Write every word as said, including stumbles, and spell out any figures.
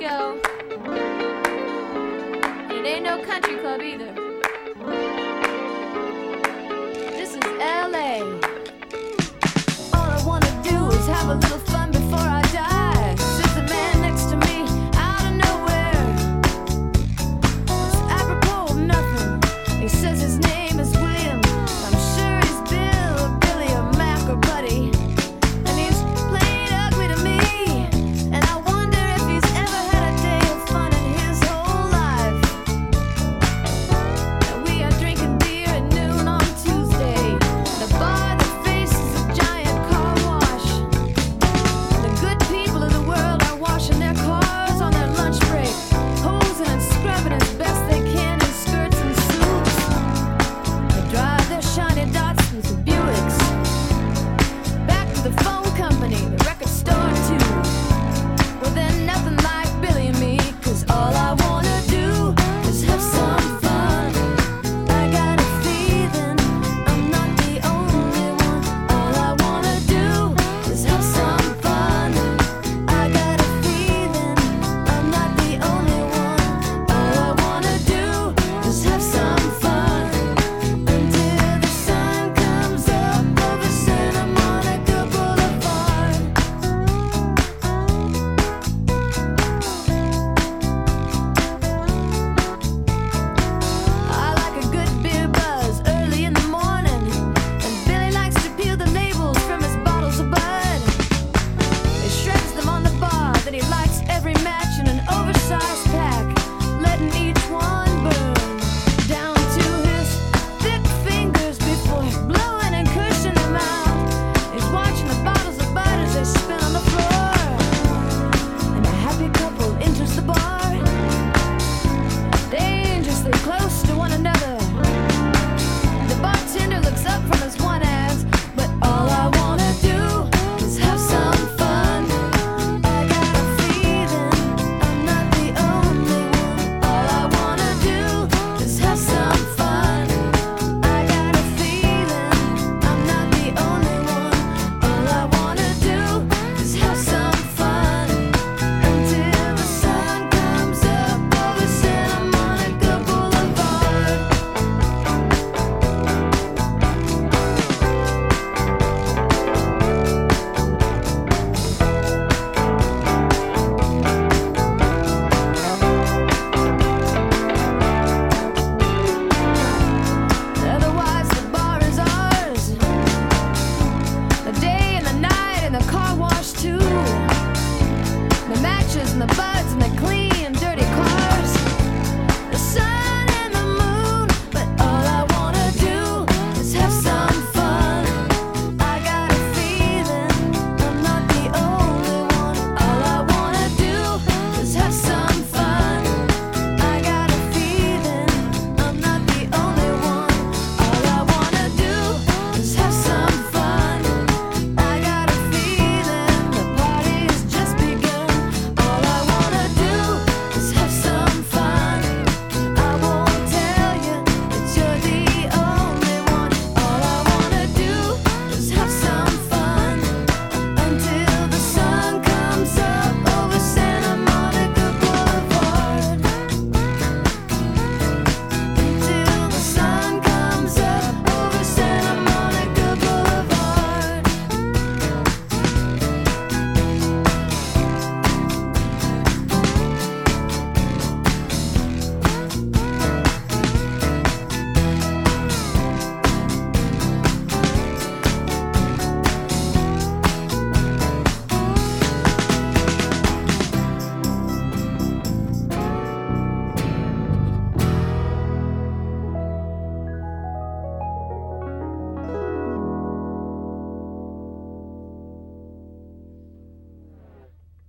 radio. And it ain't no country club either. This is L A. All I wanna do is have a little fun before I die. Sits the man next to me out of nowhere. It's apropos of nothing. He says his name is William. I'm sure he's Bill or Billy or Mac or Buddy. And he's played ugly to me. And I wonder if he's ever had a day of fun in his whole life. And we are drinking beer at noon on Tuesday. The bar that faces a giant car wash. The good people of the world are washing their cars on their lunch break, hosing and scrubbing as best they can in skirts and suits. They drive their shiny Datsuns and Buicks back to the phone company, the record store too. Well, they're nothing like Billy and me, 'cause all I wanna do is have some fun. I got a feeling I'm not the only one. All I wanna do is have some fun. I got a feeling I'm not the only one. All I wanna do is have some fun until the sun comes up over Santa Monica Boulevard. I like a good beer buzz early in the morning, and Billy likes to peel the labels from his bottles of Bud. He shreds them on the bar, then he lights every match in an oversized pack, letting each one burn down to his thick fingers before blowing and cushing them out. He's watching the bottles of Bud as they spin on the floor, and a happy couple enters the bar, dangerously close to one another. The bartender looks up from his one ads, but all I wanna do is have some fun. I got a feeling I'm not the only one. All I wanna do is have some fun. I got a feeling I'm not the only one. All I wanna do is have some fun until the sun comes up over Santa Monica Boulevard. Otherwise, the bar is ours. The day and the night and the car wash too. The matches and the buds and the